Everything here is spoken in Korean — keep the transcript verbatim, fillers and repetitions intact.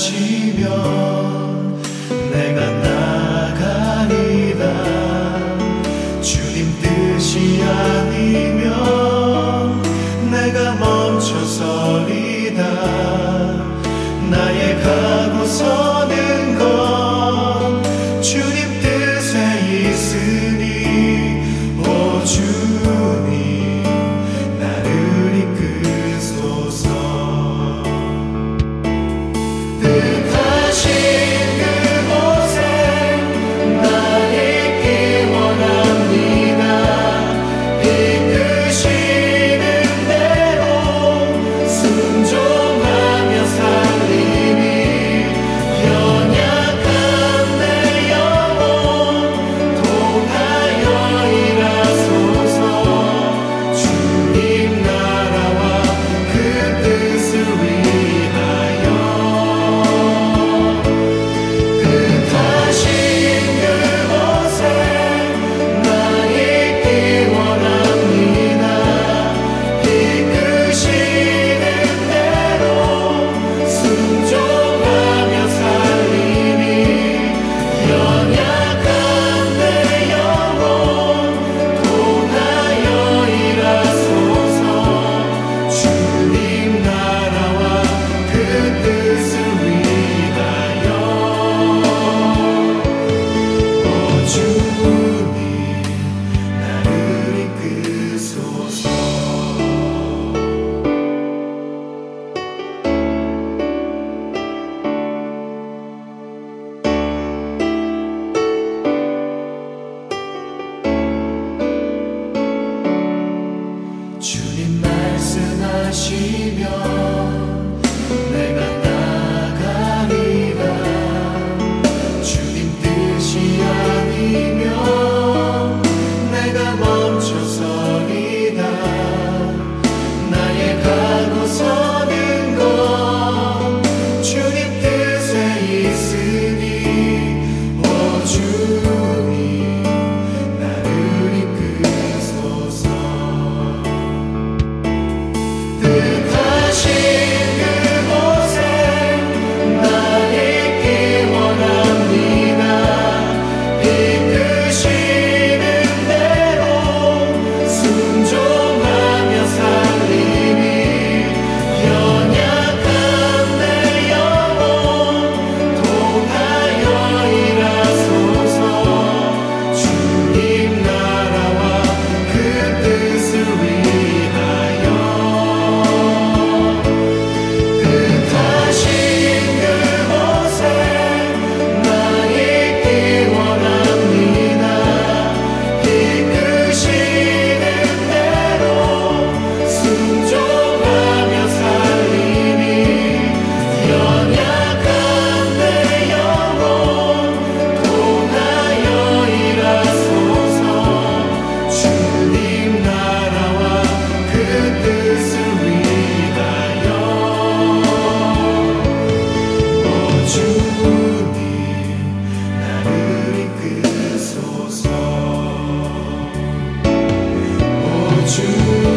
말씀하시면 내가 나가리다. 주님 뜻이 아니면 내가 멈춰서리다. 나의 가고 서는 것 주님 뜻에 있으니 오 주님 나를 이끄소서. 뜻하신 그곳에 나 있기 원합니다. 이끄시는 대로 순종하며 살림이 연약한 내 영혼 통하여 일하소서. 주님 나라와 그 뜻을 위하여 뜻하신 그곳에 나 있기 원합니다. 이끄시는 대로 순종하며 살림이 연약한 내 영혼 통하여 일하소서. 주님 나라와 그 뜻을 위하여 오 주님 나를 이끄소서. 주님 말씀하시면 내가 나가리다. 주님 뜻이 아니면 내가 멈춰서리다. 나의 가고 서는 것 주님 뜻에 있으니 오 주님 나를 이끄소서. 뜻하신 그곳에 나 있기 원합니다. 이끄시는 대로 순종하며 살림이 연약한 내 영혼 통하여 일하소서. 주님 나라와 그 뜻을 위하여 뜻하신 그곳에 나 있기 원합니다. 이끄시는 대로 순종하며 살림이 연약한 내 영혼 통하여 일하소서. 주님 나라와 그 뜻을 위하여 오 주님 나를 이끄소서. 오 주님